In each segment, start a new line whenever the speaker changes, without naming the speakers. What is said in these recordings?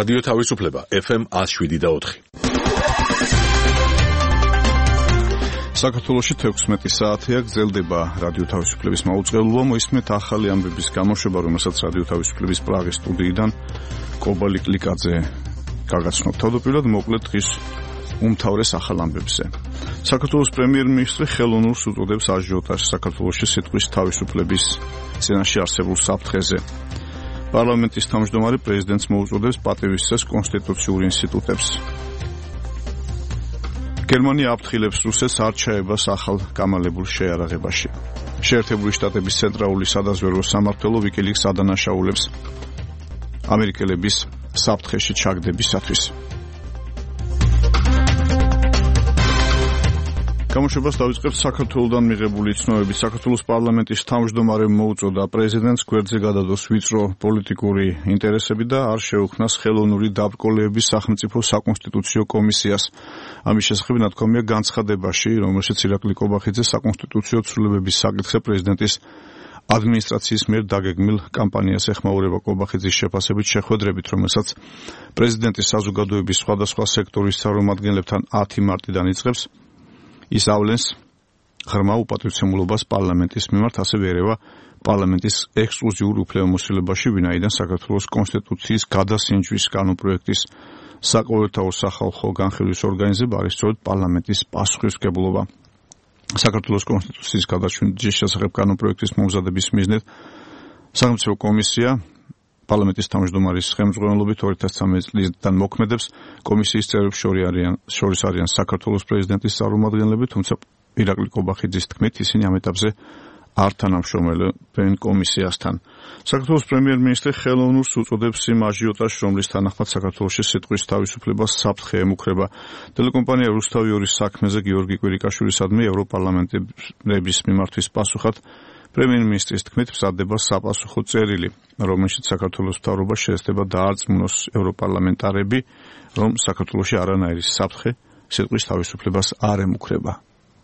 რადიო თავისუფლება FM 107.4.
საქართველოში 16 საათია გრძელდება რადიო თავისუფლების მაუწყებლობა. მოისმენთ ახალი ამბების გამოშვება, რომელსაც რადიო თავისუფლების პრაღის სტუდიიდან კობალი კლიკაძე გაგაცნობთ. თავდაპირველად მოკლედ დღის უმთავრეს ახალ ამბებზე. საქართველოს პრემიერ-მინისტრი ხელოვნურს უწოდებს აჟიოტაჟს საქართველოში სიტყვის თავისუფლების წინაშე არსებულ საფრთხეზე. პარლამენტის თავმჯდომარე პრეზიდენტს მოუწოდებს პატივისცემს კონსტიტუციურ ინსტიტუტებს. გერმანია აფრთხილებს რუსეთს არ ჩაებას ახალ გამალებულ შეიარაღებაში. შეერთებული შტატების ცენტრალური სადაზვერვო სამმართველო ვიკილიქსს ადანაშაულებს ამერიკელების საფრთხეში ჩაგდებისათვის. გამოშვებას დავიწყებთ საქართველოდან მიღებული ცნობებით. საქართველოს პარლამენტის თავმჯდომარემ მოუწოდა პრეზიდენტს გვერდზე გადადოს ვიწრო პოლიტიკური ინტერესები და არ შეუქმნას ხელოვნური დაბრკოლების სახელმწიფო საკონსტიტუციო კომისიას. ამის შესახებ ნათქვამია განცხადებაში, რომელშიც ირაკლი კობახიძე საკონსტიტუციო ცვლილებების საკითხზე პრეზიდენტის ადმინისტრაციის მიერ დაგეგმილ კამპანიას ეხმაურება. კობახიძის შეფასებით შეხვედრებით, რომელსაც პრეზიდენტის საზოგადოების სხვადასხვა სექტორის წარმომადგენლებთან 10 მარტიდან იწყებს, ის ავლენს ღრმა უპატივცემულობას პარლამენტის მიმართ, ასევე ერევა პარლამენტის ექსკლუზიურ უფლებამოსილებაში, ვინაიდან საქართველოს კონსტიტუციის გადასინჯვის კანონპროექტის საყოველთაო სახალხო განხილვის ორგანიზება არის სწორედ პარლამენტის პასუხისმგებლობა. საქართველოს კონსტიტუციის გადაჩვენის შესახებ კანონპროექტის მომზადების მიზნით სახელმწიფო კომისია პარლამენტის თავმჯდომარის ხელმძღვანელობით 2013 წლიდან მოქმედებს. კომისიის წევრებს შორის არიან საქართველოს პრეზიდენტის წარმომადგენლები, თუმცა ირაკლი კობახიძის თქმით ისინი ამ ეტაპზე არ თანამშრომლებენ კომისიასთან. საქართველოს პრემიერ-მინისტრი ხელოვნურს უწოდებს იმ აჟიოტაჟს, რომლის თანახმად საქართველოში სიტყვის თავისუფლებას საფრთხე ემუქრება. ტელეკომპანია რუსთავი-2-ის საქმეზე გიორგი კვირიკაშვილისადმი ევროპარლამენტების მიმართვის პასუხად პრემიერ-მინისტრის თქმით მზადდება საპასუხო წერილი, რომელშიც საქართველოს მთავრობა შეეცდება დაარწმუნოს ევროპარლამენტარები, რომ საქართველოში არანაირი საფრთხე სიტყვის თავისუფლებას არ ემუქრება.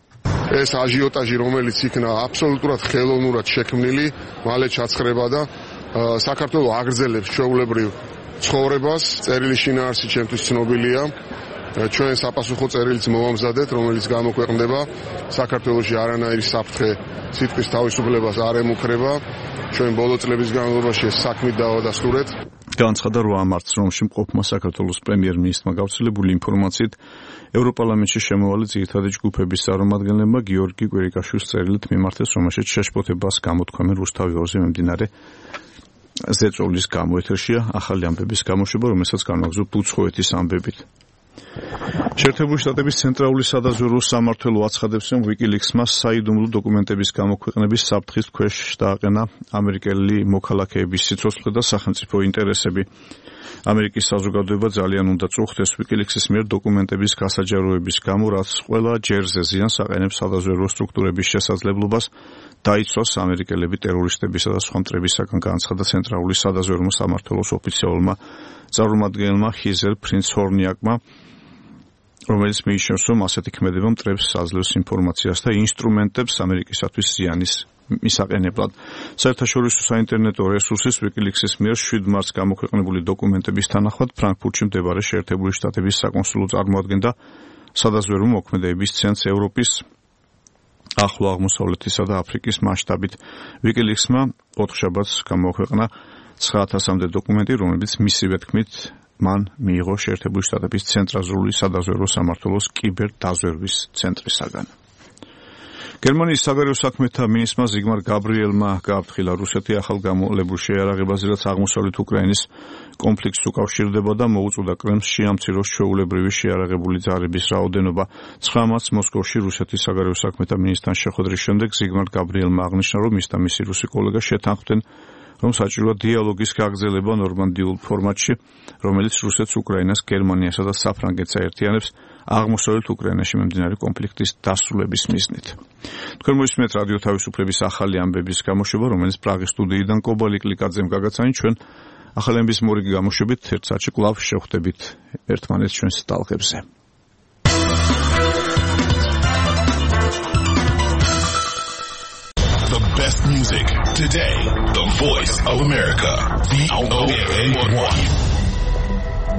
ეს აჟიოტაჟი, რომელიც იქნა აბსოლუტურად ხელოვნურად შექმნილი, მალე ჩაცხრება და საქართველოს აგრძელებს ჩვეულებრივ ცხოვრებას. წერილის შინაარსი ჩემთვის ცნობილია. ჩვენ საპასუხო წერილიც მოვამზადეთ, რომელიც გამოქვეყნდება. საქართველოში არანაირი საფრთხე სიტყვის თავისუფლებას არ ემუქრება. ჩვენ ბოლო წლების განმავლობაში საქმით დავადასტურეთ.
განცხადა 8 მარტს რომში მყოფმა საქართველოს პრემიერ-მინისტრმა გავრცელებული ინფორმაციით ევროპარლამენტში შემოვალი ძირითადი ჯგუფების წარმომადგენლებმა გიორგი კვირიკაშვილის წერილით მიმართეს, რომელშიც შეშფოთებას გამოთქვამენ რუსთავი-2-ზე მიმდინარე ზეწოლის გამო. ეთერშია ახალი ამბების გამოშვება, რომელსაც განვაგრძობ უცხოეთის ამბებით. შეერთებული შტატების ცენტრალური სადაზვერვო სამმართველო აცხადებს, რომ ვიკილიქსმა საიდუმლო დოკუმენტების გამოქვეყნების საფრთხის ქვეშ დააყენა ამერიკელი მოქალაქეების სიცოცხლე და სახელმწიფო ინტერესები. ამერიკის საზოგადოება ძალიან უნდა წუხდეს ვიკილიქსის მიერ დოკუმენტების გასაჯაროების გამო, რაც ყველა ჯერზე ზიანს აყენებს სადაზვერვო სტრუქტურების შესაძლებლობას დაიცვას ამერიკელები ტერორისტებისა და სხვა მტრებისაგან, განცხადა ცენტრალური სადაზვერვო სამმართველოს ოფიციალურმა წარმომადგენელმა ხიზელ პრინცჰორნიაკმა, რომელიც მიიჩნევს, რომ ასეთი ქმედება მტრებს აძლევს ინფორმაციას და ინსტრუმენტებს ამერიკისათვის ზიანის მისაყენებლად. საერთაშორისო საინტერნეტო რესურსის ვიკილიქსის მიერ 7 მარტს გამოქვეყნებული დოკუმენტების თანახმად ფრანკფურტში მდებარე შეერთებული შტატების საკონსულო წარმოადგენდა სადაზვერვო მოქმედებების ცენტრს ევროპის, ახლო აღმოსავლეთისა და აფრიკის მასშტაბით. ვიკილიქსმა 4 შაბათს გამოქვეყნა 9000-მდე დოკუმენტი, რომლებიც მისივე თქმით მან მიიღო შეერთებული შტატების ცენტრალური სადაზვერვო სამმართველოს კიბერდაზვერვის ცენტრისაგან. გერმანიის საგარეო საქმეთა მინისტრმა ზიგმარ გაბრიელმა გააფრთხილა რუსეთი ახალ გამოლებულ შეიარაღებაზე, რაც აღმოსავლეთ უკრაინის კონფლიქტს უკავშირდება და მოუწოდა კრემლს შეამციროს ჩვეულებრივი შეიარაღებული ძალების რაოდენობა. 9 მარტს მოსკოვში რუსეთის საგარეო საქმეთა მინისტრთან შეხვედრის შემდეგ ზიგმარ გაბრიელმა აღნიშნა, რომ ის და მისი რუსი კოლეგა შეთანხმდნენ, რომ საჭიროა დიალოგის გაგრძელება ნორმანდიულ ფორმატში, რომელიც რუსეთს, უკრაინას, გერმანიასა და საფრანგეთს აერთიანებს აღმოსავლეთ უკრაინაში მიმდინარე კონფლიქტის დასრულების მიზნით. თქვენ მოისმენთ რადიო თავისუფლების ახალი ამბების გამოშვება, რომელიც პრაღის სტუდიიდან კობალი კლიკაძემ გაგაცანით. ჩვენ ახალი ამბების მორიგი გამოშვებით ერთ საათში კვლავ შევხვდებით ერთმანეთს ჩვენს ტალღებზე.
The best music today. The Voice of America. VOA1.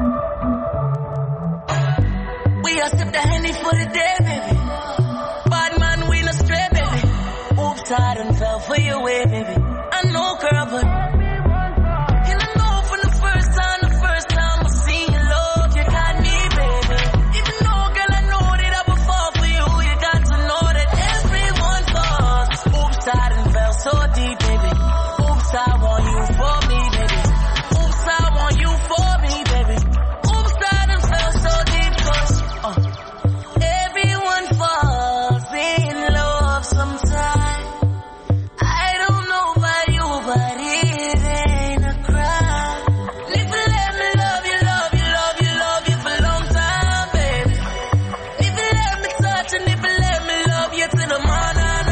We are sip the Henny for the day, baby. Bad man, we no stray, baby. Oops, I done fell for your way, baby. I know, girl, but and I know from the first time I seen your love, you got me, baby. Even though, girl, I know that I would fall for you, you got to know that everyone falls. Oops, I done fell so deep, baby. Oops, I want you for me, baby. Oops, I want you for me, baby. Oops, I done fell so deep, cause everyone falls in love sometime. I don't know about you, but it ain't a crime. If you let me love you, love you, love you, love you for a long time, baby. If you let me touch and if you let me love you till the morning.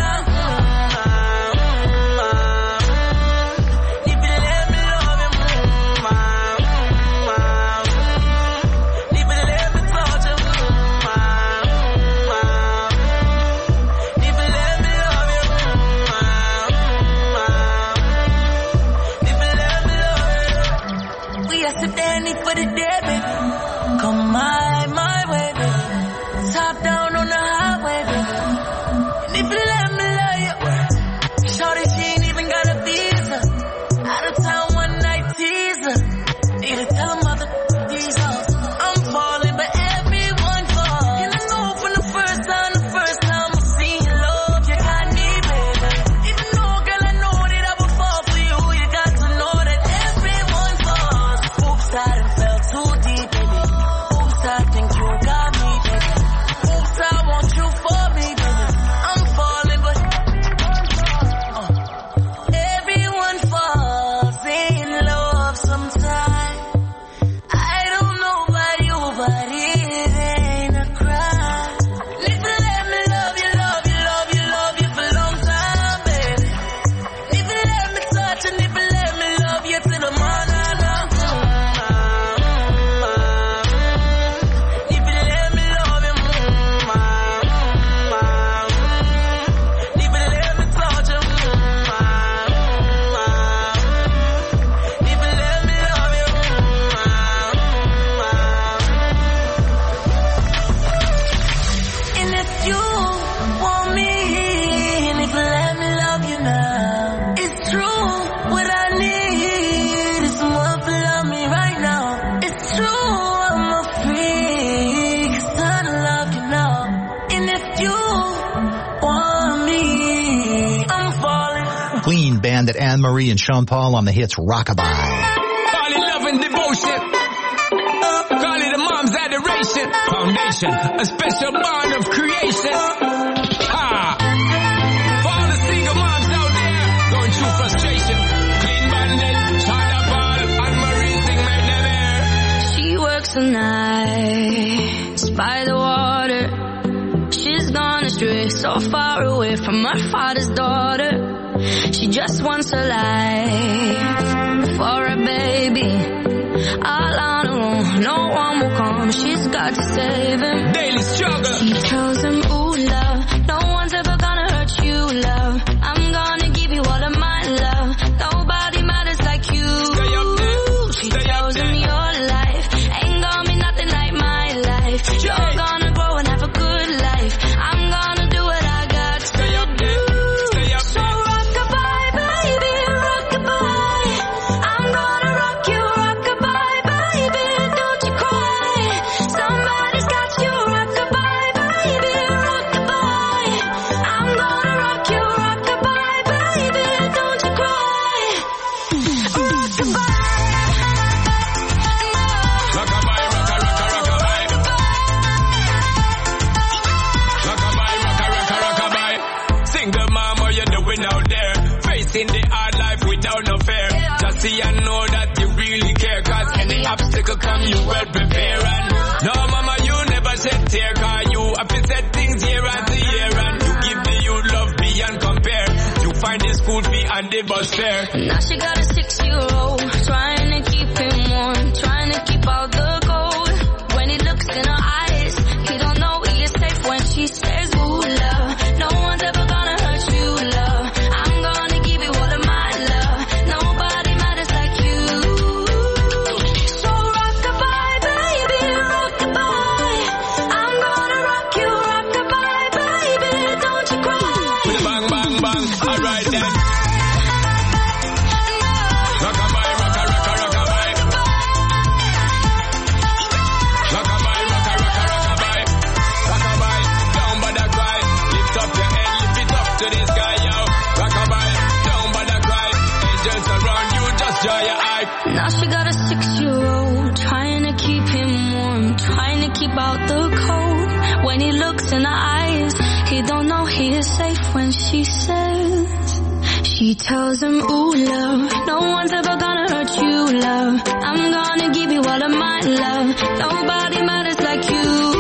For the day, baby. Come my way, baby. Top down on the highway, baby. And if you let me love you, shorty, she ain't even got a visa. Out of town one night teaser. Need to tell her mother these hoes. I'm falling, but everyone falls. And I know from the first time I seen your love, you got me, baby. Even though, girl, I know that I would fall for you, you got to know that everyone falls. Oops, I done fell too deep, baby. Oops, I think you got me, baby. Oops, I want you for me, baby. I'm falling, but everyone falls in love sometime. I don't know about you, but it ain't a crime. If you let me love you, love you, love you, love you for a long time, baby. If you let me touch and if you let me love you till the morning.
Queen Bandit, Anne-Marie and Sean Paul on the hits Rockabye.
Call it love and devotion. Call it a mom's adoration. Foundation, a special bond of creation. Ha! For all the single moms out there going through frustration. Clean Bandit, Sean Paul, Anne-Marie sing made them air.
She works the nights by the water. She's gone astray, so far away from her father's daughter. She just wants a life for a baby. All on her own, no one will come. She's got to save him.
Daily struggle.
She tells him, ooh, love, no one's ever gonna hurt you, love. I'm gonna give you all of my love. Nobody matters like you.
Stay up there.
She tells him your life ain't gonna be nothing like my life. You're gonna grow and have a good life. I'm gonna do what I got to
Stay up there. Stay up there. See, I know that you really care, cause any obstacle come, you well prepare. And no, mama, you never shed tear, cause you have to set things year after year. And you give the youth love beyond compare. You find the school fee and the bus fare.
Now she got a 6-year-old, trying to keep him warm, trying to keep out the cold. When he looks in her eyes, he don't know he is safe when she says, ooh, love, no one's ever gonna hurt you, love. I'm gonna give you all of my love. Nobody matters like you. So rock-a-bye, she says. She tells him, ooh, love, no one's ever gonna hurt you, love. I'm gonna give you all of my love. Nobody matters like you.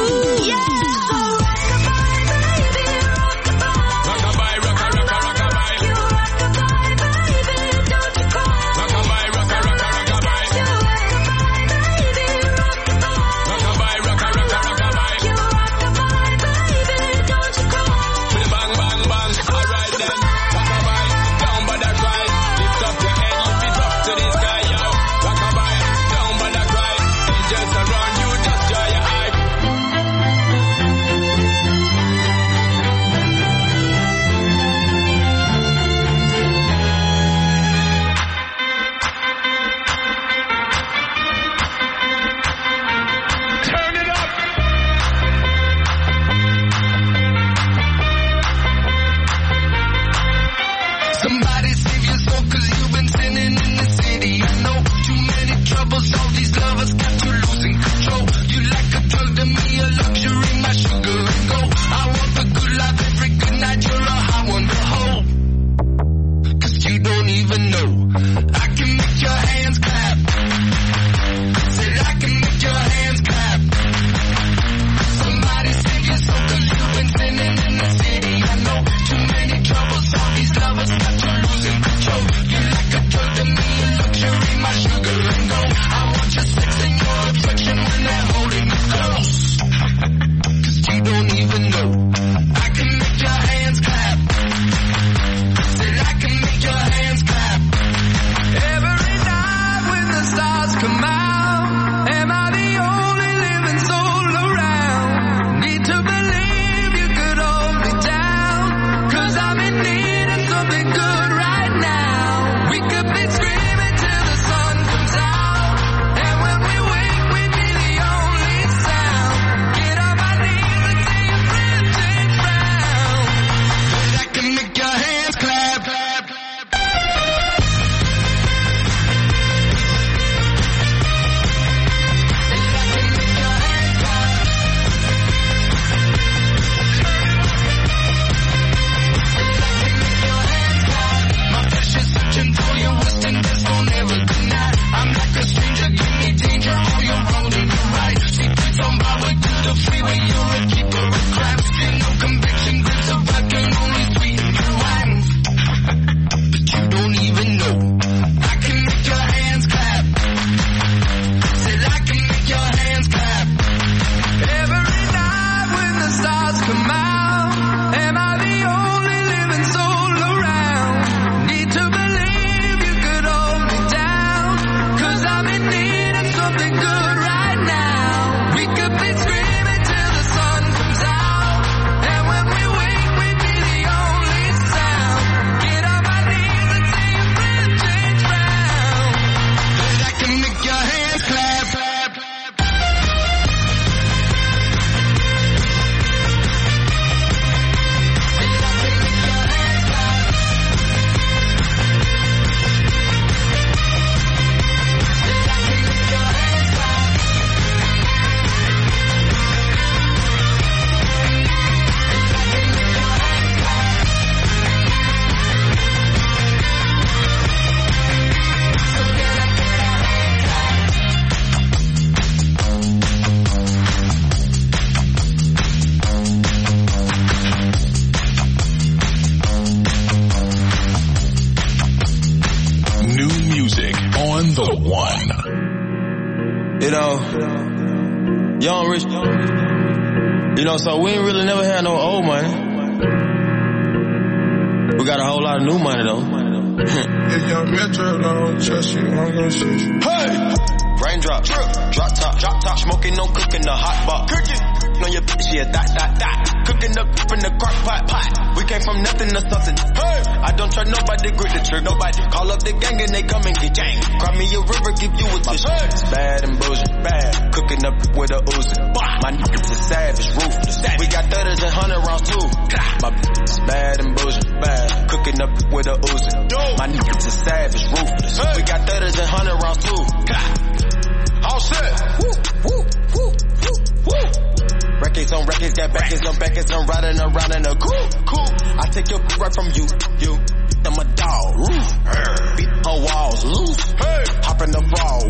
Young rich, so we ain't really never had no old money. We got a whole lot of new money though.
If young Metro don't trust you, I'm gonna shoot you.
Hey! Raindrop, drop top, smoking, no cooking, the hot pot. Cooking on your bitch, yeah, that. Cooking up in the crock pot. We came from nothing to something. Hey! I don't trust nobody, grip the trick, nobody. Call up the gang and they come and get gang. Cry me a river, give you a tissue. It's bad and bullshit, bad. Cooking up with a Uzi. My niggas is savage, ruthless. We got 30s and 100 rounds too. My bitch is bad and bullshit, bad. Cooking up with a Uzi. My niggas is savage, ruthless. We got 30s and 100 rounds too. All set. Woo. Records records, got backers, I'm riding around in a cool. I take your right from you. I'm a dog, beat her walls loose, hop in the fall,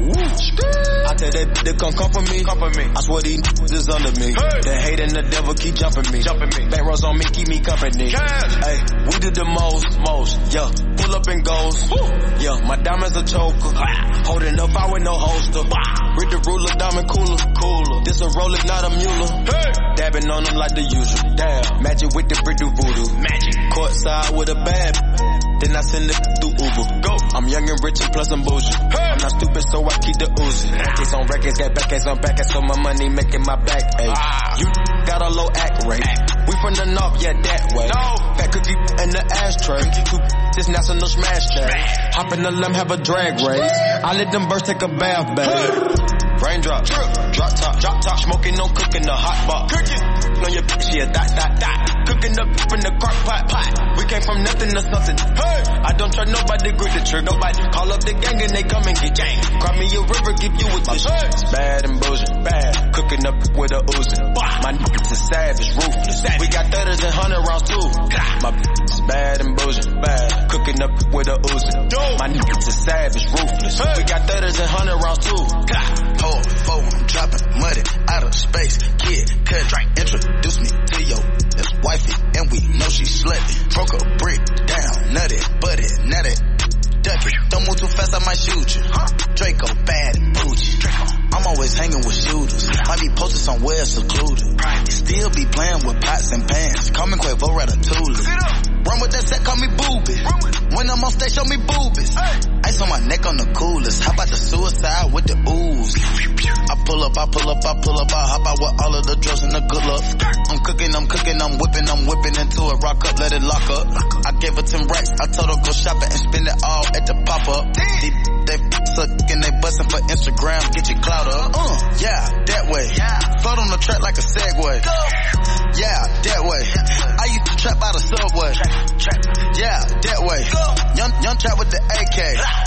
I tell that they come for me. I swear these is under me. The hate and the devil keep jumping me. Back rows on me, keep me company. Hey, we do the most, yeah. Pull up and goes, yeah. My diamonds a choker, holding up out with no holster. Read the ruler, diamond cooler. This a roller, not a mule. Dabbing on them like the usual. Damn, magic with the brick do voodoo. Magic, courtside with a bad. Then I send it through Uber. Go. I'm young and rich and plus I'm bougie. I'm not stupid, so I keep the Uzi. Records on records, got backers on backers, so my money making my back ache. You got a low act rate. We from the north, yeah, that way. Fat cookie in the ashtray. This national smash chat. Hop in the limb, have a drag race. I let them birds take a bath, babe. Raindrop, drop top, smoking, no cooking, the hot pot. On your bitch, yeah, dot. Cooking up in the crock pot. We came from nothing to something. I don't trust nobody, grip the trick, nobody. Call up the gang and they come and get gang. Cry me a river, give you with this shit. It's bad and bullshit, bad. Cooking up with a Uzi. My niggas is savage, ruthless. We got 30s and 100 rounds too. My bitch is bad and bullshit, bad. Cooking up with a Uzi. My niggas is savage, ruthless. We got 30s and 100 rounds too.
Hold, I'm dropping muddy out of space. Kid, cut, introduce me to your ex-wifey, and we know she slutty. Broke a brick down, nutty, butty, nutty, ducky. Don't move too fast, I might shoot you. Draco, bad and bougie. I'm always hanging with shooters. Might be posted somewhere secluded. Still be playing with pots and pans. Call me Quavo Ratatouille. Run with that set, call me Booby. When I'm on stage, show me boobies. Ice on my neck on the coolest. How about the suicide with the ooze? I pull up, I hop out with all of the drugs and the good luck. I'm cooking, I'm whipping into it. Rock up, let it lock up. I gave her 10 racks, I told her go shopping and spend it all at the pop-up. They sucking, they bustin' for Instagram, get your clout up. Yeah, that way. Float on the track like a Segway. Yeah, that way. I used to trap out of Subway. Yeah, that way. Young trap with the AK.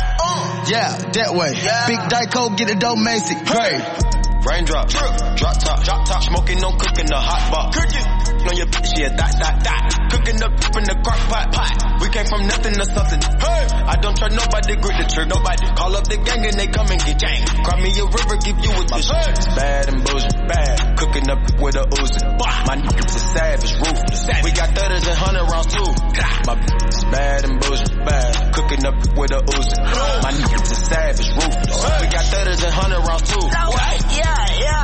Yeah, that way. Big Dyco, get it dope, Macy. Great.
Raindrop, drop top, smoking, no cooking, the hot pot. On your bitch, yeah, dot. Cooking up in the crock pot. We came from nothing to something. I don't trust nobody, grip the trick, nobody. Call up the gang and they come and get gang. Cry me a river, give you with this shit. It's bad and bullshit, bad. Cooking up with a Uzi. My niggas is savage, ruthless. We got 30s and 100 rounds too. My bitch is bad and bullshit, bad. Cooking up with a Uzi. My niggas is savage, ruthless. We got 30s and 100 rounds too.
Yeah.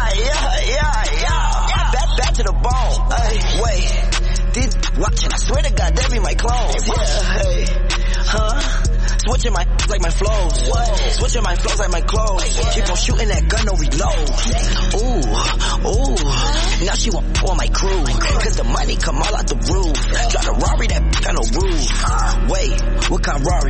Back to the bone. Hey, wait. These watching, I swear to God, they be my clones. Yeah, hey. Switching my like my flows. Switching my flows like my clothes. Keep on shooting that gun, no reload. Ooh. Now she want on my crew. Cause the money come all out the roof. Drive a Rari, that got no roof. Wait, what kind of Rari?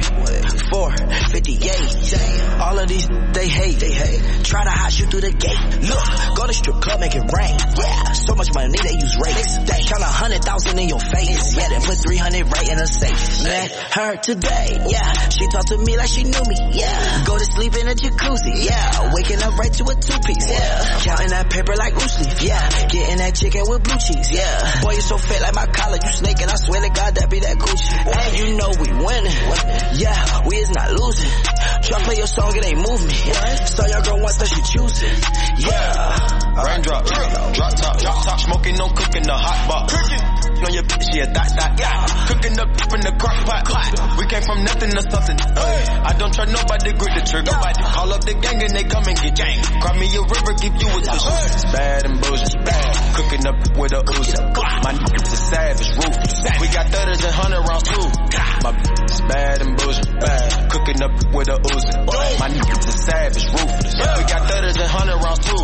458. All of these, they hate. Try to hot shoot through the gate. Look, go to strip club, make it rain. Yeah, so much money, they use rates. They count 100,000 in your face. Yeah, then put 300 right in a safe. Met her today, yeah. She talked to me like she knew me, yeah. Go to sleep in a jacuzzi, yeah. Waking up right to a two-piece, yeah. Counting that paper like loose leaf, yeah. Getting that chicken with blue cheese, yeah. Boy, you so fat like my collar, you snaking. I swear to God, that be that Gucci. And you know we winning, yeah. We is not losing. Try play your song, it ain't move me. Saw your girl once, that she choosing, yeah.
Raindrop, drop top, smoking, no cooking, the hot pot. On your bitch, yeah, dot. Cooking up in the crock pot. We came from nothing to something. I don't trust nobody, grip the trick, nobody. Call up the gang and they come and get gang. Cry me a river, give you with this shit. It's bad and bullshit, bad. Cooking up with a Uzi. My niggas is savage, ruthless. We got 30s and 100 rounds too. My bitch is bad and bullshit, bad. Cooking up with a Uzi. My niggas is savage, ruthless. We got 30s and 100 rounds too.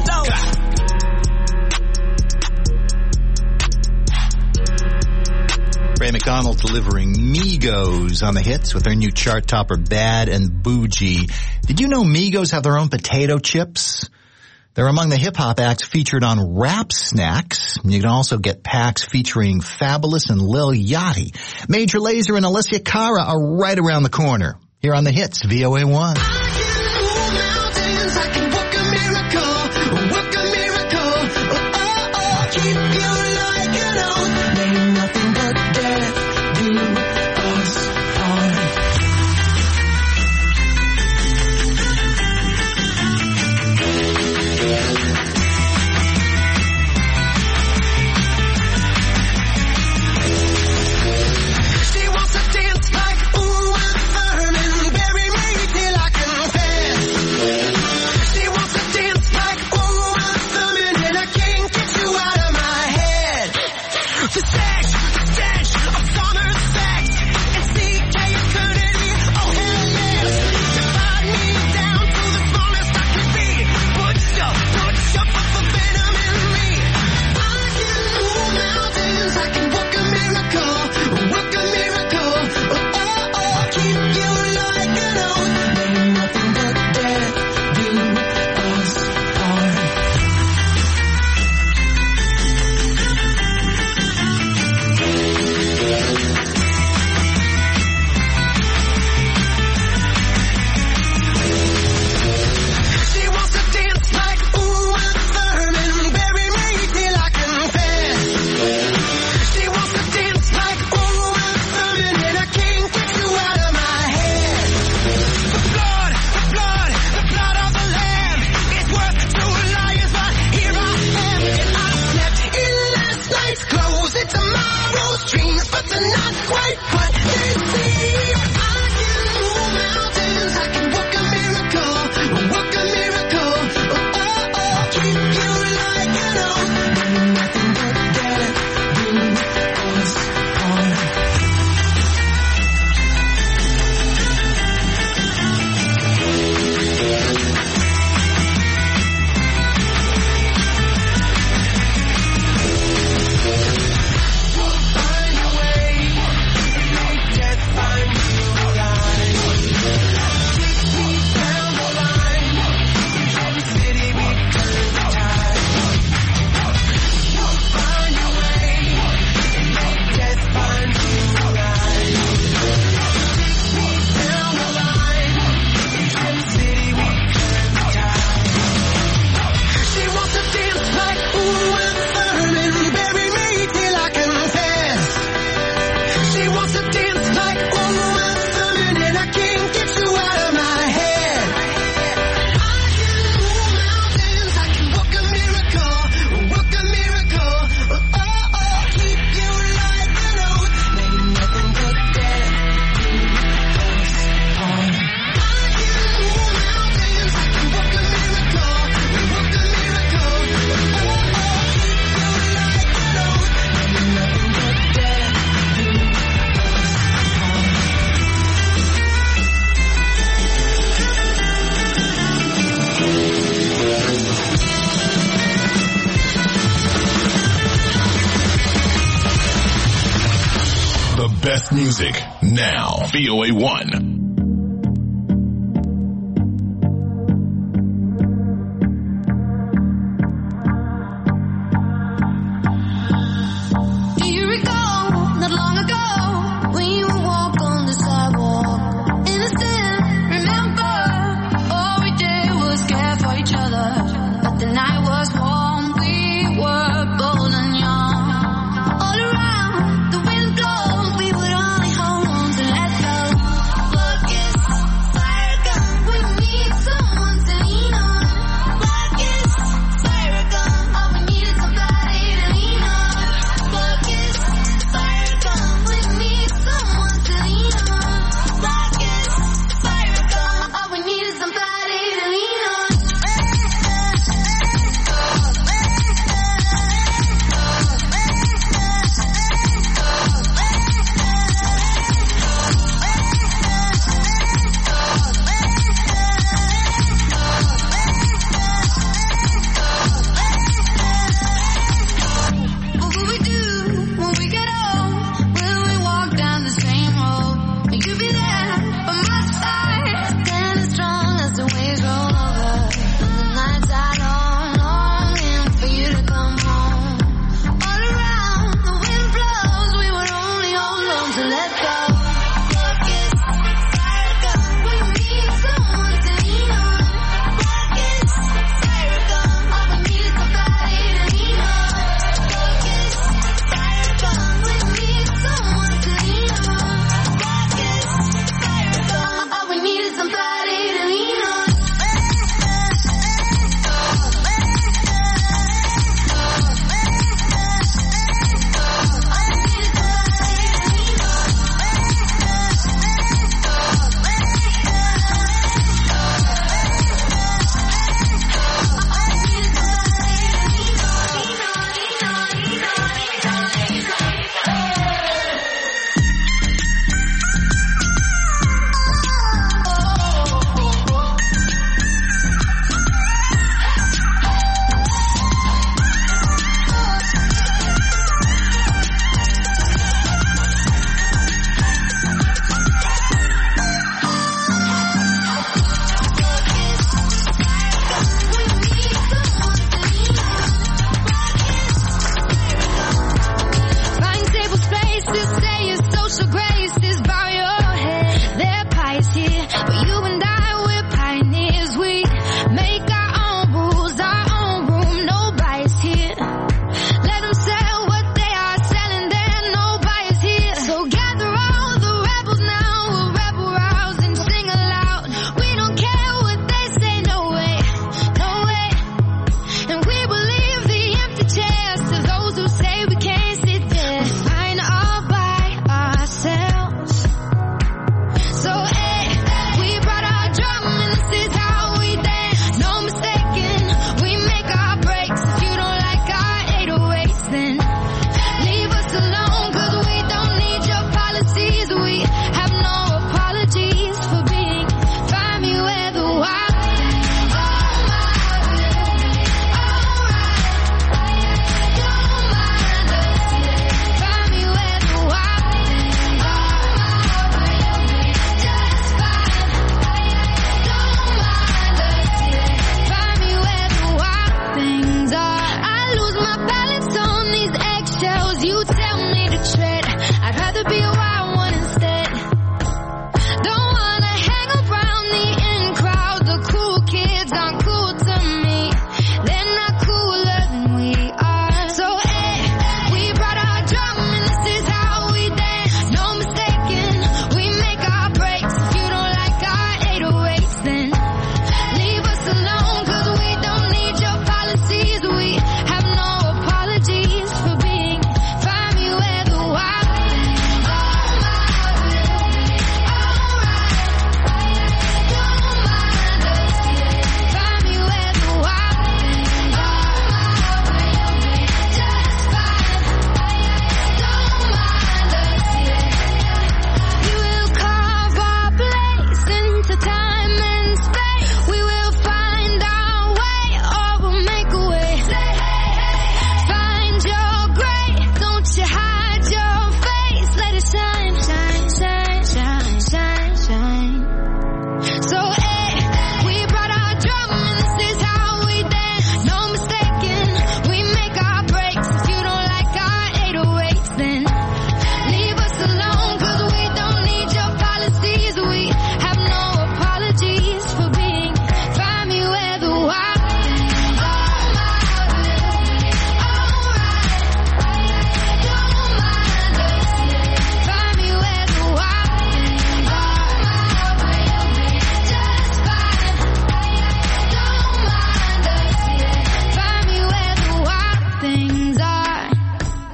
Ray McDonald delivering Migos on the hits with their new chart topper, Bad and Bougie. Did you know Migos have their own potato chips? They're among the hip-hop acts featured on Rap Snacks. You can also get packs featuring Fabulous and Lil Yachty. Major Lazer and Alessia Cara are right around the corner. Here on the hits, VOA1.
Keep your love.
best music now. VOA1.
But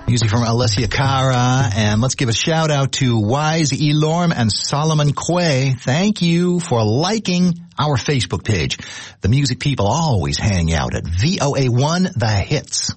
Music from Alessia Cara, and let's give a shout out to Wise Elorm and Solomon Quay. Thank you for liking our Facebook page. The music people always hang out at VOA1 The Hits.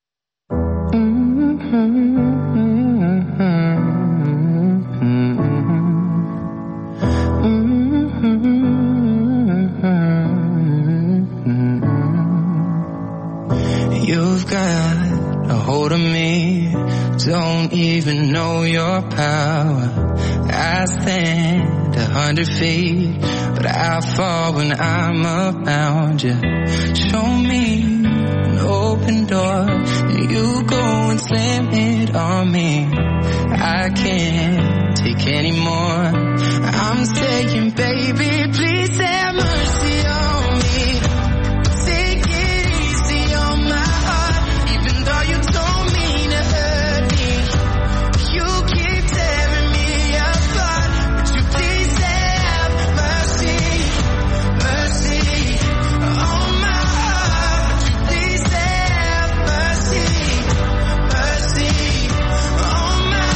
You've got a hold of me, don't even know your power. I stand 100 feet, but I fall when I'm around you. Show me an open door, and you go and slam it on me. I can't take any more. I'm saying, baby, please have mercy on me. Take it easy on my heart, even though you told me to hurt me. You keep tearing me apart. Would you please have mercy, mercy on my heart? Would you please have mercy, mercy on my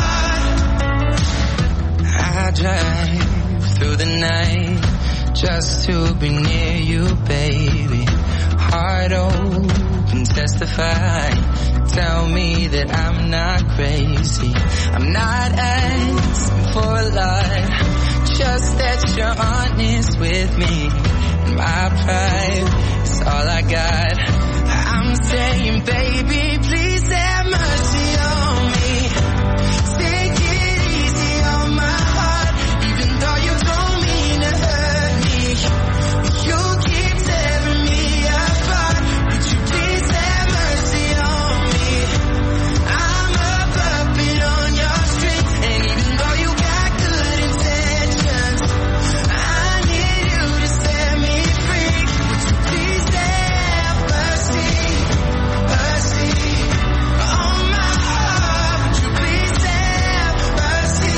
heart? I drive through the night just to be near you, baby. Heart open, testify. Tell me that I'm not crazy. I'm not asking for a lot, just that you're honest with me. My pride is all I got. I'm saying, baby, please have mercy on me. Take it easy on my heart, even though you don't mean to hurt me. You keep tearing me apart. Would you please have mercy on me? I'm a puppet on your string, and even though you got good intentions, I need you to set me free. Would you please have mercy, mercy on my heart? Would you please have mercy,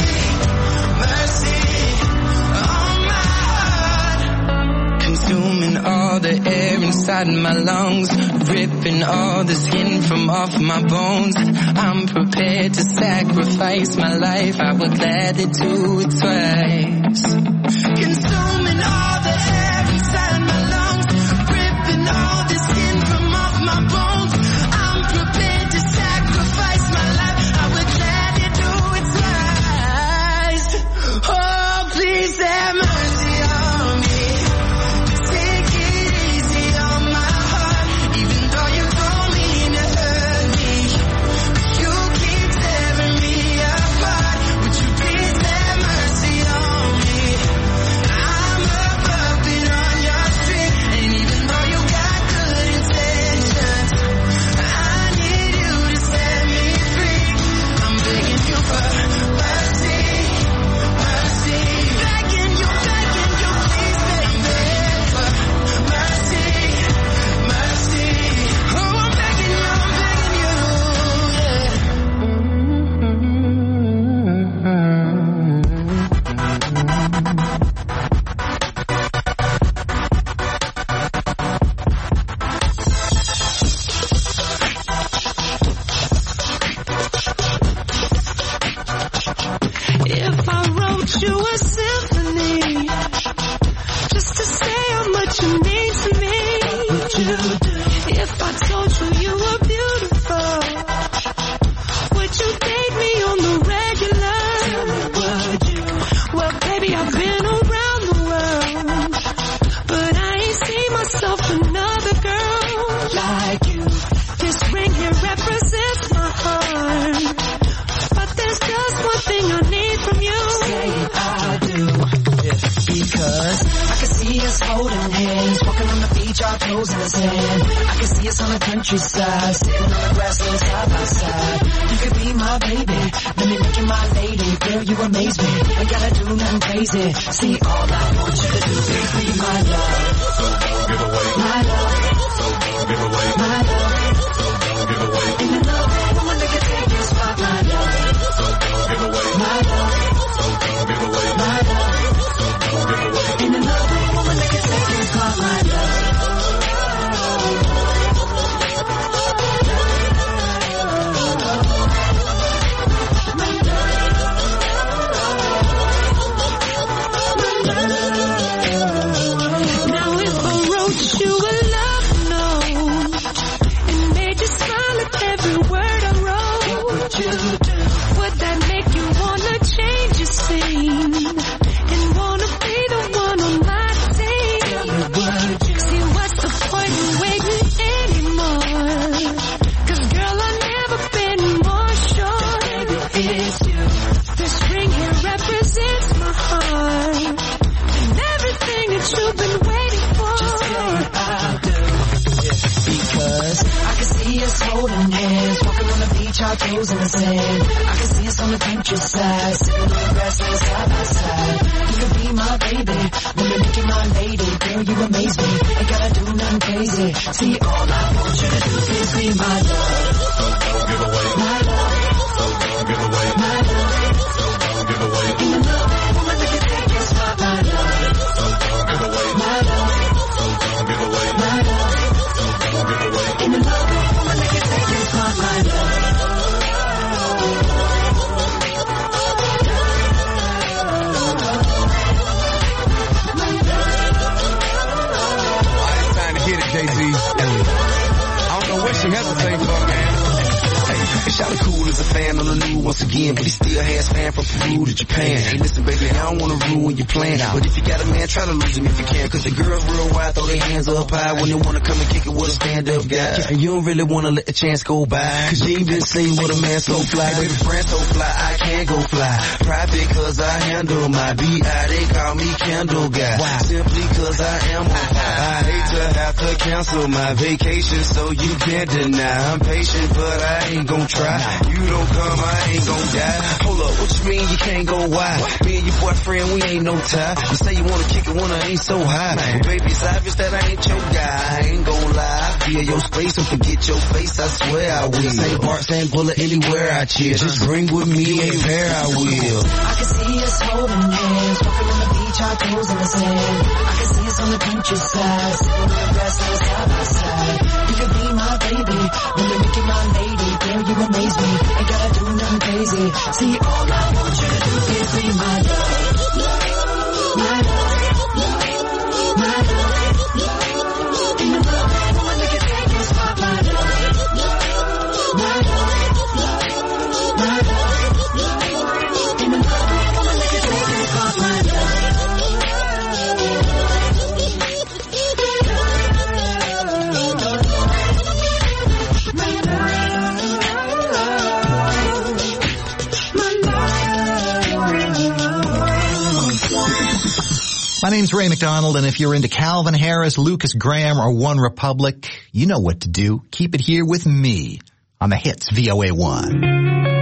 mercy on my heart? Consuming all the air inside my lungs, ripping all the skin from off my bones. I'm prepared to sacrifice my life, I would gladly do it twice. Consuming all the air inside my lungs, ripping all the skin from off my bones. I'm prepared to sacrifice my life, I would gladly do it twice. Oh, please have mercy on me. Take it easy on my heart, even though you don't mean to hurt me. You keep tearing me apart. Would you please have mercy on me? I'm a puppet on your string, and even though you got good intentions, I need you to set me free. I'm begging you for mercy, mercy. Begging you, please, baby, for mercy, mercy. Oh, I'm begging you, if I wrote you a symphony, just to say how much you mean to me, would you do? If I told you you were beautiful, would you date me on the regular? Would you? Well, baby, I've been around the world, but I ain't seen myself another girl like you. This ring here represents my heart, but there's just one thing I need from you. Say I do. Because I can see us holding hands, walking on the beach, our toes in the sand. I can see us on the countryside, sitting on the grassland side by side. You could be my baby, let me make you my lady. Girl, you amaze me, ain't gotta do nothing crazy. See, all I want you to do is be my love. So don't give away. My love. So don't give away. My love. So don't give away. And the love, woman that can take your spot, my love. So don't give away. My love. So don't give away. My love. So don't give away. And the love, woman that can take your spot, my love.
smile at every word I wrote. What would you do? Would that make you wanna change your scene and wanna be the one on my team? Tell me, would you? See, what's the point in waiting anymore? 'Cause girl, I've never been more sure that it's you. This ring here represents my heart and everything that you've been waiting for. Just tell me I'll do. Because I can see us holding hands, walking on the beach, our toes in the sand. I can see us on the countryside, sitting on the grassland side by side. You could be my baby, when you're making my lady. Girl, you amaze me, ain't gotta do nothing crazy. See, all I want you to do is be my love. Don't give away my love. Don't give away my love. Don't give away. And you know, woman that can take your spot, my love. Don't give away my love. Don't give away my love. Don't give away. And you know, woman that can take your spot, my love.
Get it, Jay-Z. I don't know what she hesitating for, man. Hey, Shawty cool as a fan on the new once again, but he still has fan from Peru to Japan. Hey, listen, baby, I don't wanna ruin your plan, but if you got a man, try to lose him if you can. 'Cause the girls real wide, throw their hands up high when they wanna come and kick it with a stand-up guy. And you don't really wanna let the chance go by, 'cause you ain't been seen with a man so fly. Baby, friend so fly, I can't go fly. Private 'cause I handle my B.I. They call me Candle Guy. Wow. Simply 'cause I am on fire. I hate to have to cancel my vacation, so you can't deny. I'm patient, but I ain't gon' try. You don't come, I ain't gon' die. Hold up, what you mean you can't go wide? Me and your boyfriend, we ain't no tie. You say you wanna kick it when I ain't so high. Well, baby, it's obvious that I ain't your guy. I ain't gon' lie. I feel your space and forget your face, I swear I will. St. Bart, St. Bullet, anywhere I chill. Just bring with me a pair, I will.
I can see us holding hands, walking on the beach, our toes in the sand. I can see us on the countryside, sitting on the grassland side by side. You could be my baby, when you're making my lady. Girl, you amaze me, ain't gotta do nothing crazy. See, all I want you to do is be my love. My love. My love. And you love that woman that can take your spot, my love. My love. My love. And you love that woman that can take your spot, my love.
My name's Ray McDonald, and if you're into Calvin Harris, Lucas Graham, or One Republic, you know what to do. Keep it here with me on the hits VOA1.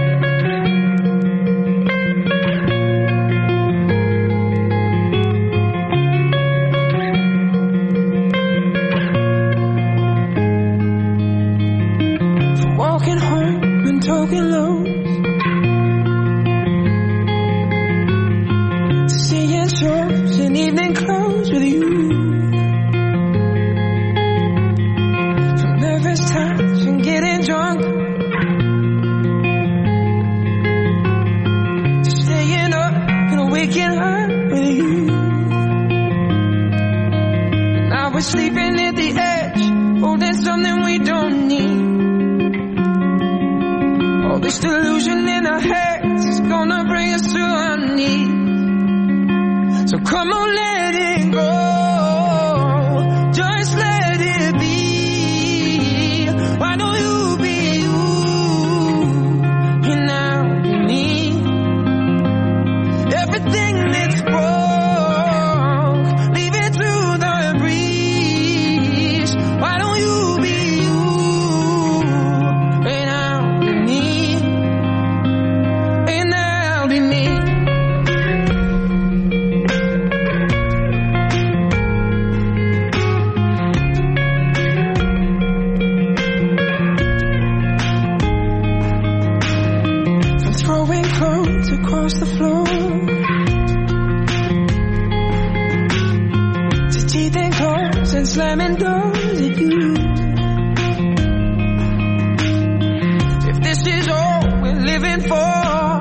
Walking home and talking low, to seeing shows and evening clothes with you. From nervous touch and getting drunk, to staying up and waking up with you. Now we're sleeping at the edge, holding something we don't need. All this delusion in our heads is gonna bring us to our knees. So come on, let it go. Just let it be. Why don't you be you? And now be me. Everything that's broke, leave it to the breeze. Why don't you be you? And now be me. And now be me. Across the floor, to teeth and claws and slamming doors at you. If this is all we're living for,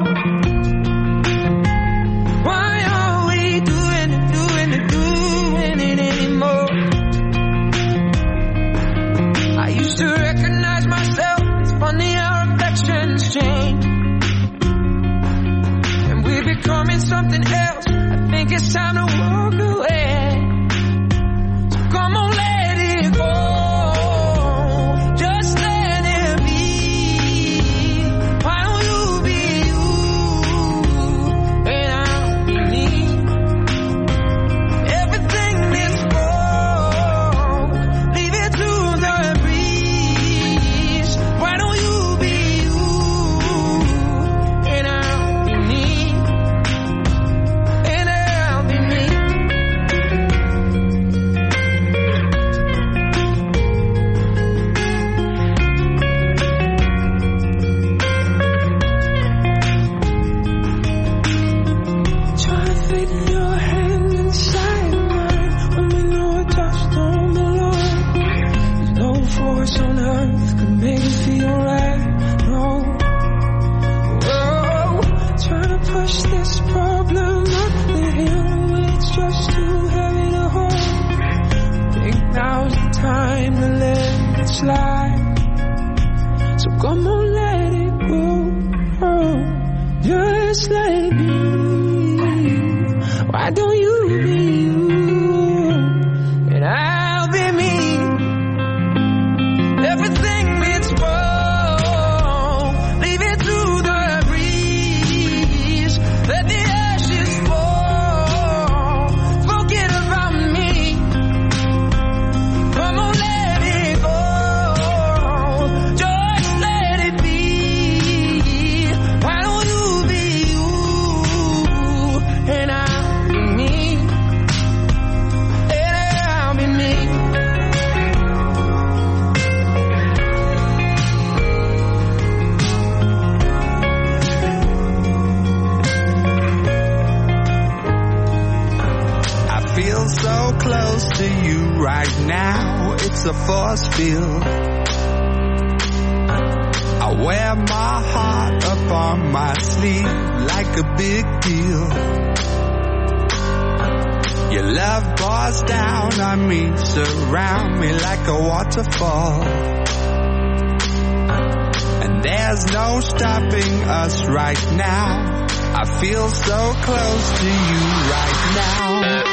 why are we doing it anymore? I used to recognize myself
right now, it's a force field. I wear my heart up on my sleeve like a big deal. Your love pours down on me, surround me like a waterfall. And there's no stopping us right now. I feel so close to you right now.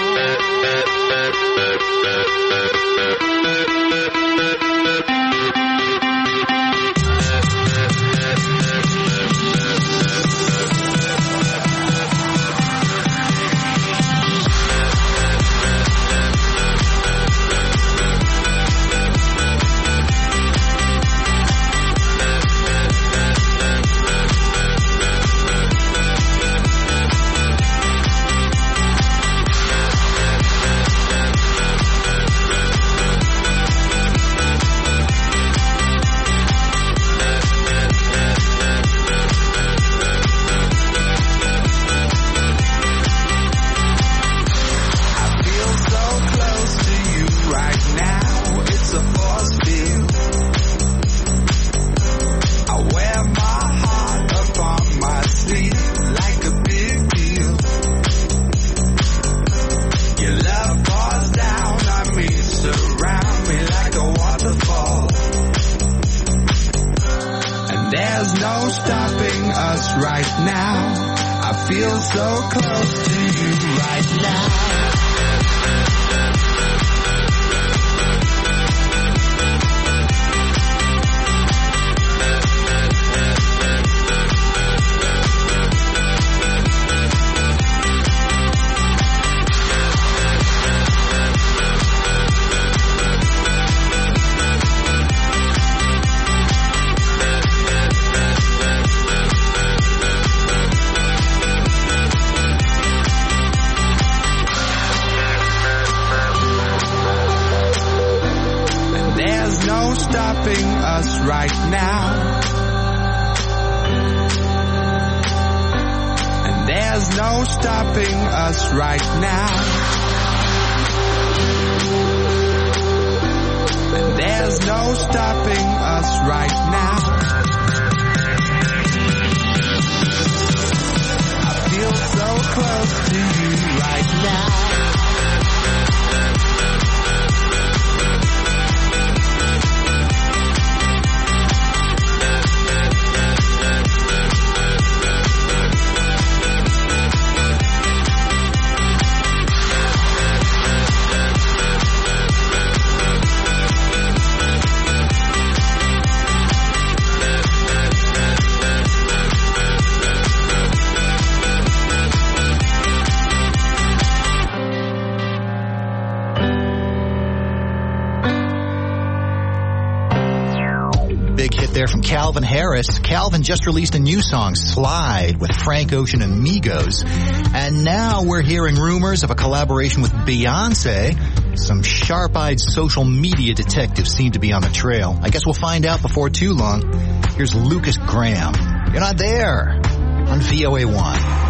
Calvin Harris. Calvin just released a new song, Slide, with Frank Ocean and Migos. And now we're hearing rumors of a collaboration with Beyonce. Some sharp-eyed social media detectives seem to be on the trail. I guess we'll find out before too long. Here's Lucas Graham. You're not there on VOA1.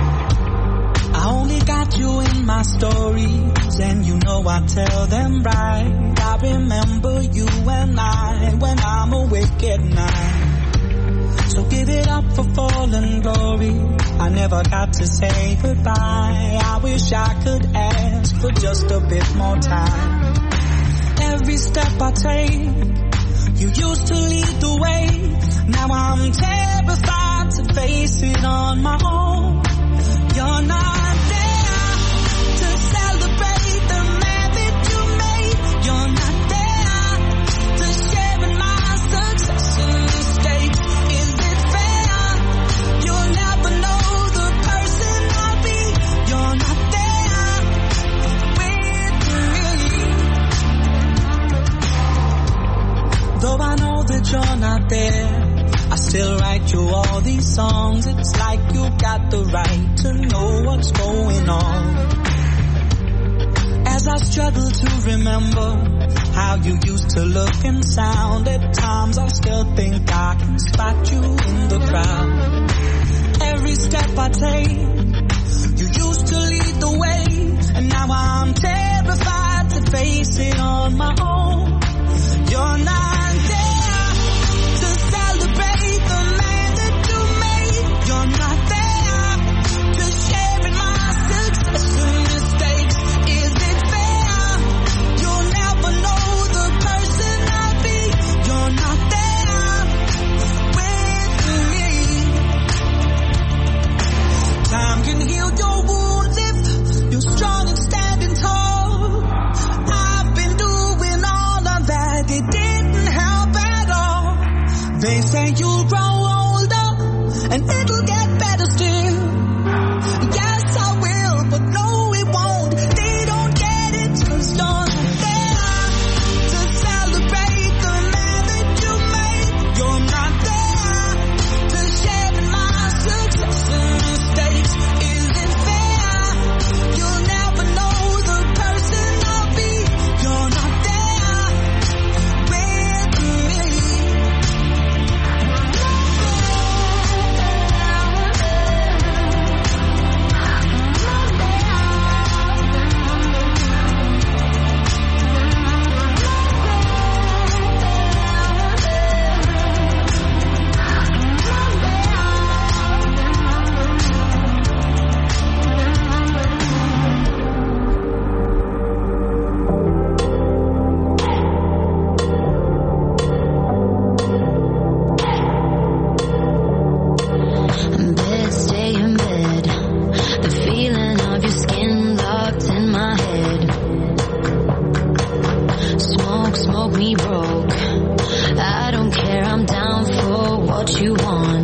I only got you in my stories, and you know I tell them right. I remember you and I when I'm awake at night. So give it up for fallen glory. I never got to say goodbye. I wish I could ask for just a bit more time. Every step I take, you used to lead the way. Now I'm terrified to face it on my own. You're not there to celebrate the man that you made. You're not there to share in my success and mistakes. Is it fair? You'll never know the person I'll be. You're not there with me. Though I know that you're not there, I still write you all these songs. It's like you got the right to know what's going on. As I struggle to remember how you used to look and sound, at times I still think I can spot you in the crowd. Every step I take, you used to lead the way, and now I'm terrified to face it on my say you'll grow older and it'll get better still. Yes, I will, but no, it won't. They don't get it, 'cause you're not there to celebrate the man that you made. You're not there to share in my success and mistakes. Isn't fair. You'll never know the person I'll be. You're not there with me.
Bed, stay in bed. The feeling of your skin locked in my head. Smoke, smoke me broke. I don't care, I'm down for what you want.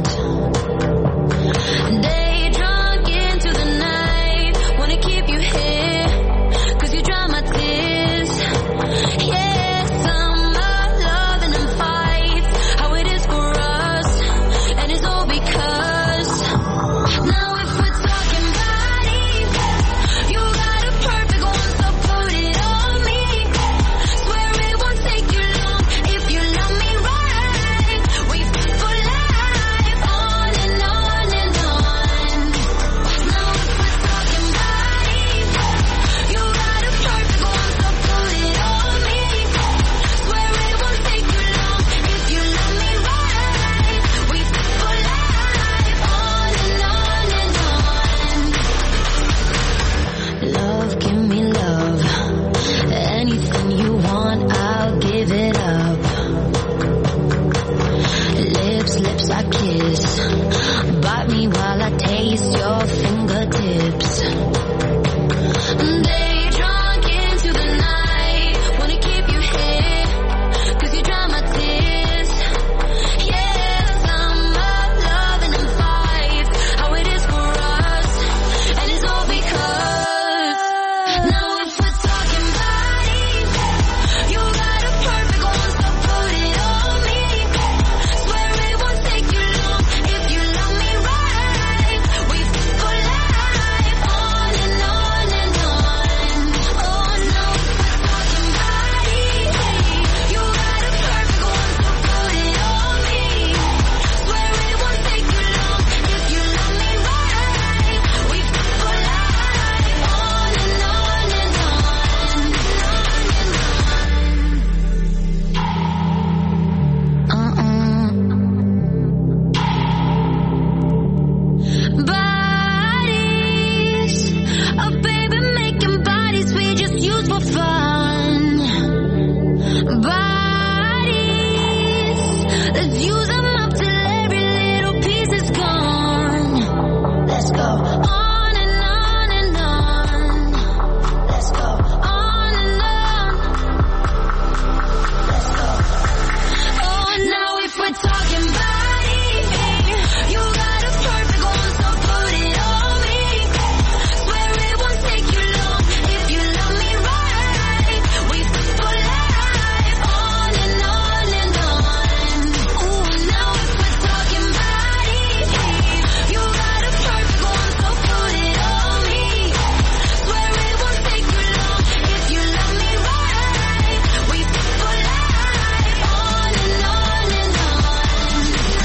Day drunk into the night. Wanna keep you here, 'cause you dry my tears. Yes, I'm love and I'm fights. How it is for us, and it's all because now if we're talking bodies, you got a perfect one, so put it on me. Swear it won't take you long if you love me right. We for life, on and on and on. Now if we're talking bodies, you got a perfect one, so put it on me. Swear it won't take you long if you love me right. We for life, on and on and on. Love, give me love. Anything you want, I'll give it up. Lips, lips I kiss. Bite me while I taste your fingertips. Day drunk into the night. Wanna keep you here, 'cause you dry my tears. Yes, I'm love and I'm fights. How it is for us, and it's all because now if we're talking bodies, you got a perfect one, so put it on me. Swear it won't take you long if you love me right. We for life, on and on and on. Oh, now if we're talking bodies, you got a perfect one, so put it on me. Swear it won't take you long if you love me right. We for life, on and on and Bodies, oh baby, making bodies we just use for fun. Bodies, let's use them up till every little piece is gone. Let's go on and on and on. Let's go on and on. Let's go. Oh, now if we're talking bodies, you got a perfect one, so put it on me. Swear it won't take you long if you love me right. We for life, on and on and on. Ooh, now if we're talking bodies, you got a perfect one, so put it on me. Swear it won't take you long if you love me right. We for life, on and on and on.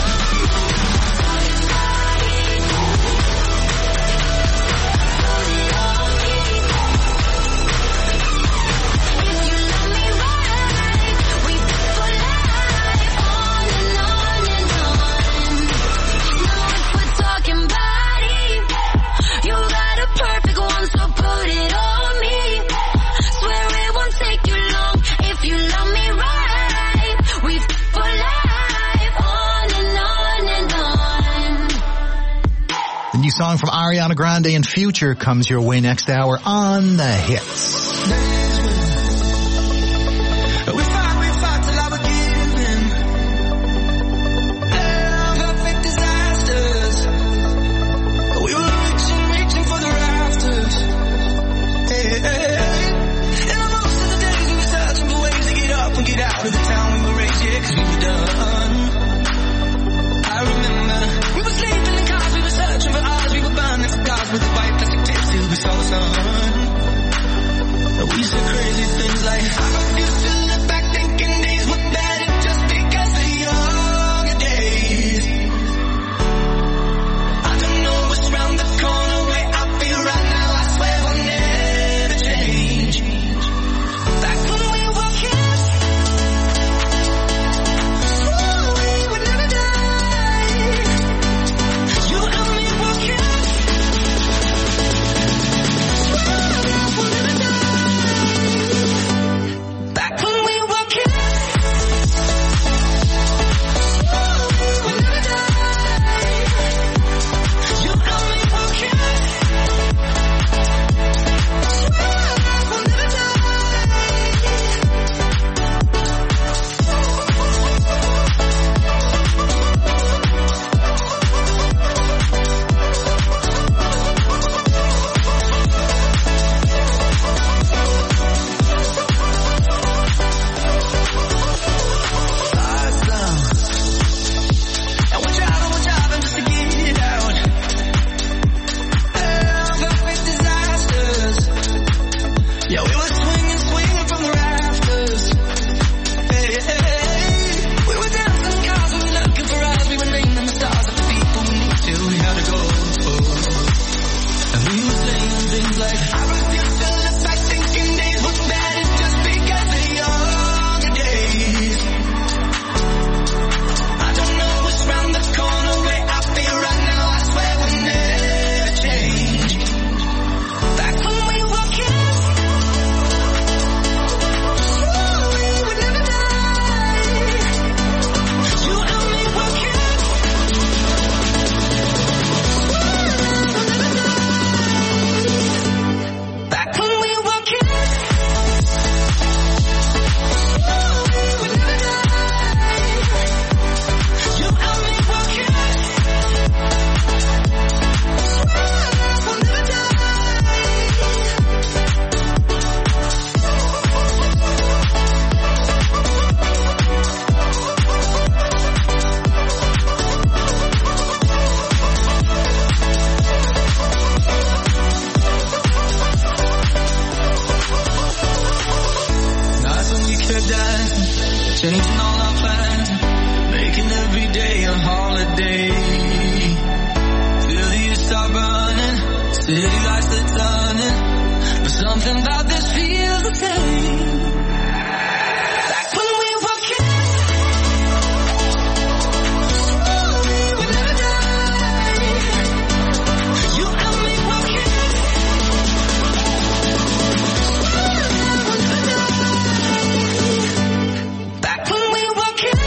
Song from Ariana Grande and Future comes your way next hour on The Hits.
We fought till I was giving.
city lights are turning, but something about this feels the same. Like when we were kids, we would never die. You and me were kids, we'll never die. Back when we were kids.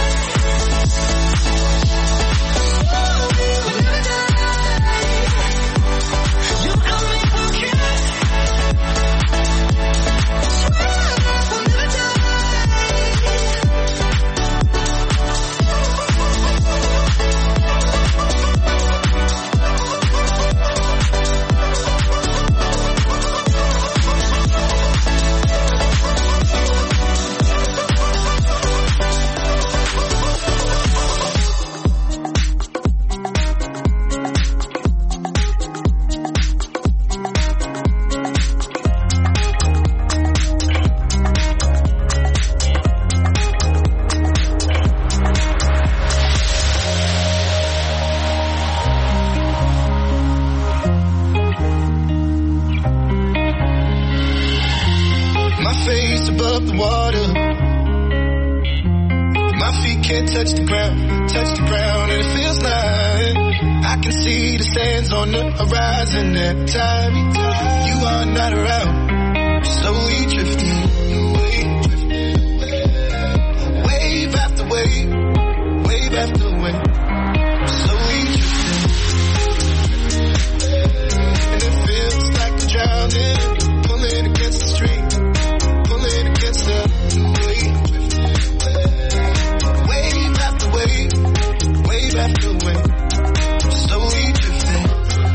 Touch the ground, and it feels like I can see the sands on the horizon every time you are not around. Slowly drifting away, wave after wave, wave after wave. Slowly drifting, and it feels like I'm drowning, pulling against the stream, pulling against the wave. Wave after wave, slowly drifting.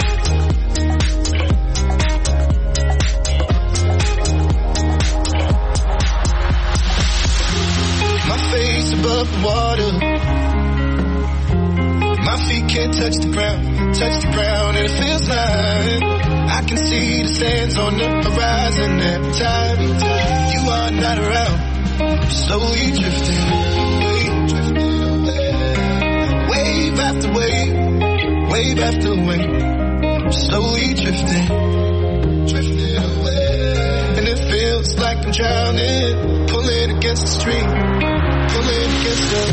My face above the water, my feet can't touch the ground, and it feels like I can see the sands on the horizon every time you are not around. Slowly drifting. Wave after wave, wave after wave, slowly drifting, drifting away. And it feels like I'm drowning, pulling against the stream, pulling against the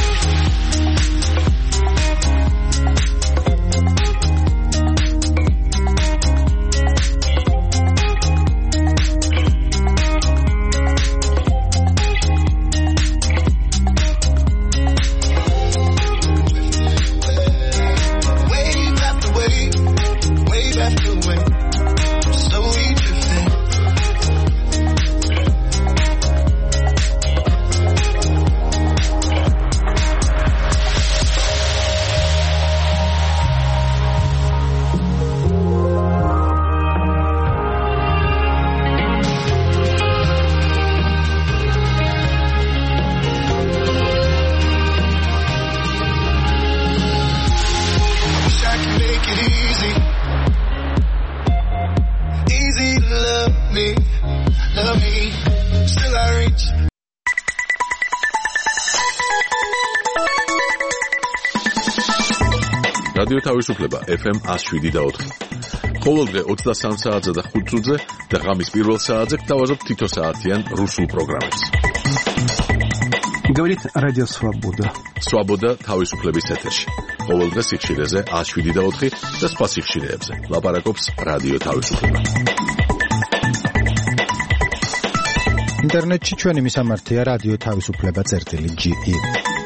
რადიო თავისუფლება FM 107.4. ყოველდღე 23 საათზე და 5 წუთზე და ღამის პირველ საათზე გთავაზობ თითო საათიან რუსულ პროგრამებს.
Говорит Радио Свобода.
Свобода თავისუფლების ეთერში. ყოველდღე სიხშირეზე 107.4 და სხვა სიხშირეებზე. ლაპარაკობს რადიო თავისუფლება.
ინტერნეტში ჩვენი მისამართია რადიო თავისუფლება.ge.